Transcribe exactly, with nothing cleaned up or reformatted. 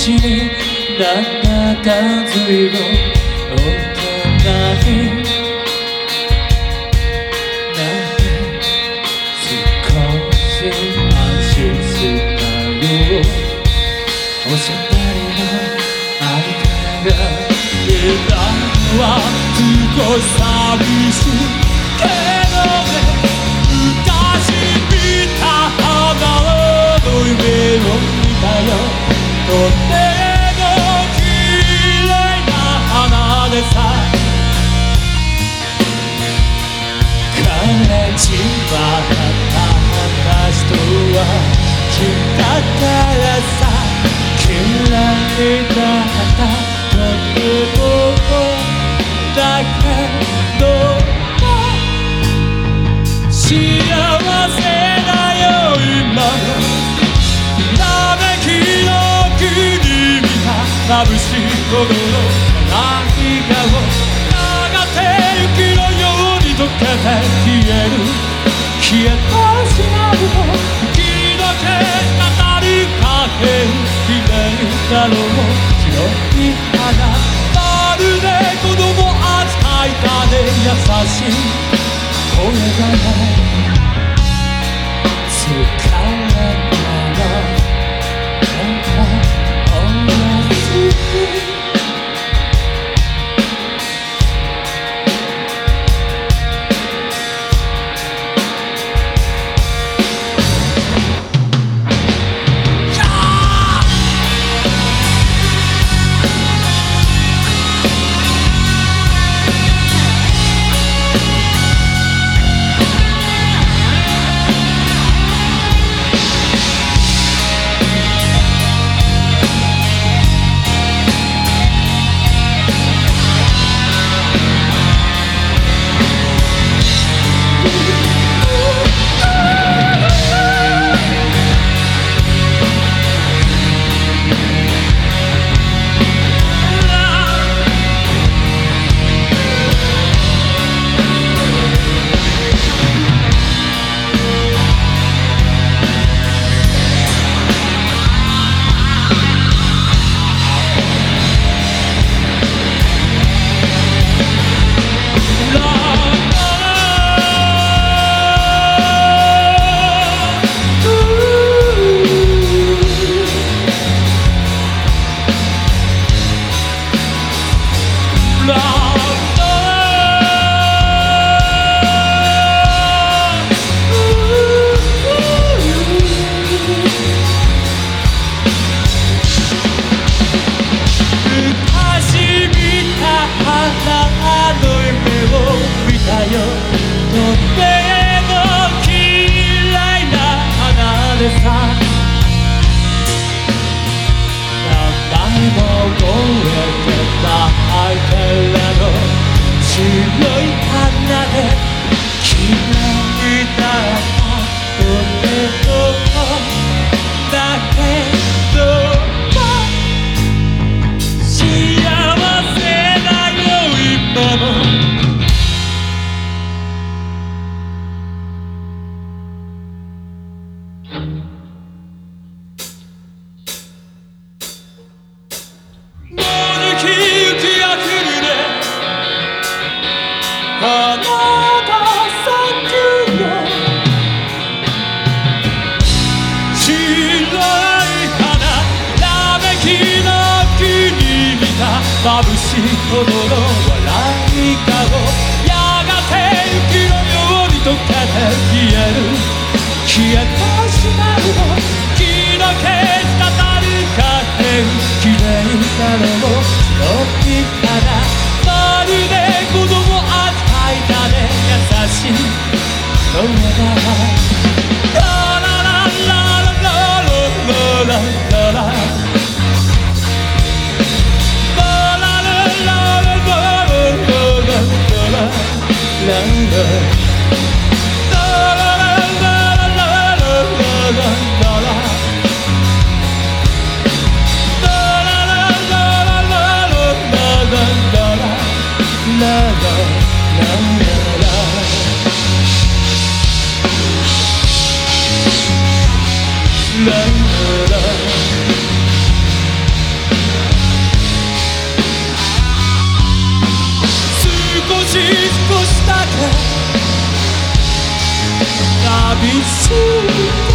しになんだか随分大人になって少し安心したよ。おしゃべりの相手がいたのは少し寂しいけどね。昔見た花の夢を見たよ。とても綺麗な花でさ、彼ちまった私とは違ったらさ、嫌いだったとてもだけど幸せだよ今の嘆きの国見た眩しいほどの涙をやがて雪のように溶けて消える消えてしまうの気の気語りかける綺麗だろう白い花まるで子供扱いだね優しい声がない疲れたら眩しいほどの笑い顔やがて雪のように溶けて消える消えてしまうの気の気語りかける綺麗だろう白い花まるで子供扱いだね優しい声がララララララララララ寂しい